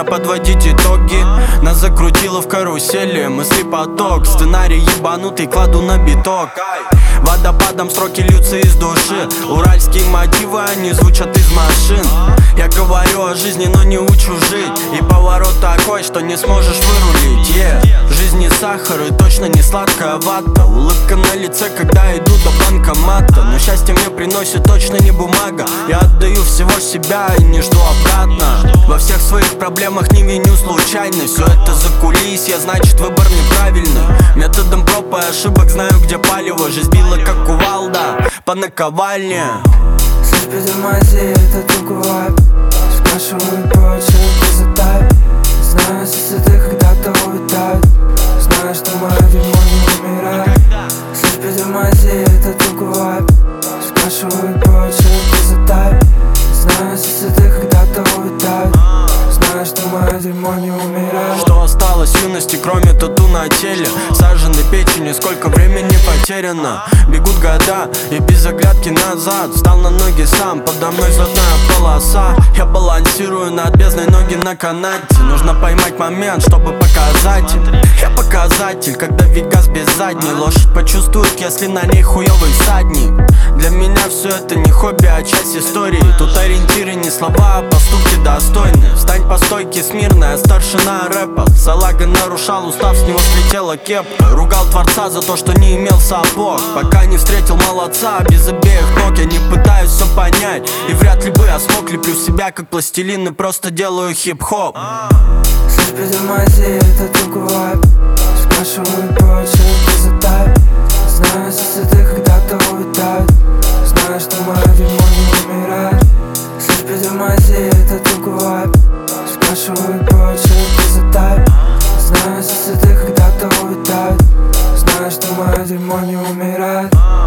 подводить итоги. Нас закрутило в карусели, мысли поток. Сценарий ебанутый кладу на биток. Водопадом строки льются из души. Уральские мотивы, они звучат из машин. Я говорю о жизни, но не учу жить. И поворот такой, что не сможешь вырулить. Жизнь не сахар и точно не сладкая вата. Улыбка на лице, когда иду до банкомата. Но счастье мне приносит точно не бумага. Я отдаю всего себя и не жду обратно. Во всех своих проблемах не виню случайность. Все это за кулисье, значит выбор неправильный. Методом проб и ошибок знаю, где палево. Жизнь била как кувалда по наковальне. Слышь, притормози, это другой вайб. Спрашивают больше, ты задай. Знаю, соседы когда-то улетают. Знаю, что мое дерьмо не умирает. Слышь, притормози, это другой вайб. Спрашивают больше, ты задай. Знаю, соседы когда-то улетают. Знаю, что мое дерьмо не умирает. Что осталось в юности, кроме тату на теле? Саженной печени, сколько времени потеряно. Бегут года и без оглядки назад. Встал на ноги сам, подо мной взлетная полоса. Я балансирую над бездной, ноги на канате. Нужно поймать момент, чтобы показать им. Я показатель, когда Вегас без задней. Лошадь почувствует, если на ней хуёвый всадник. Для меня все это не хобби, а часть истории. Тут ориентиры не слова, а поступки достойны. Встань по стойке смирно, я старшина рэпа. Салага нарушал устав, с него слетела кепка. Ругал Творца за то, что не имел сапог. Пока не встретил молодца, без обеих ног. Я не пытаюсь все понять, и вряд ли бы я смог. Леплю себя как пластилин и просто делаю хип-хоп. Слышь, притормози, это другой вайб. Спрашивают больше, ты задай. Знаю, соседы когда-то улетают. Знаю, что мое дерьмо не умирает. Слышь, притормози, это другой вайб. Спрашивают больше, ты задай. Знаю, соседы когда-то улетают. Знаю, что мое дерьмо не умирает.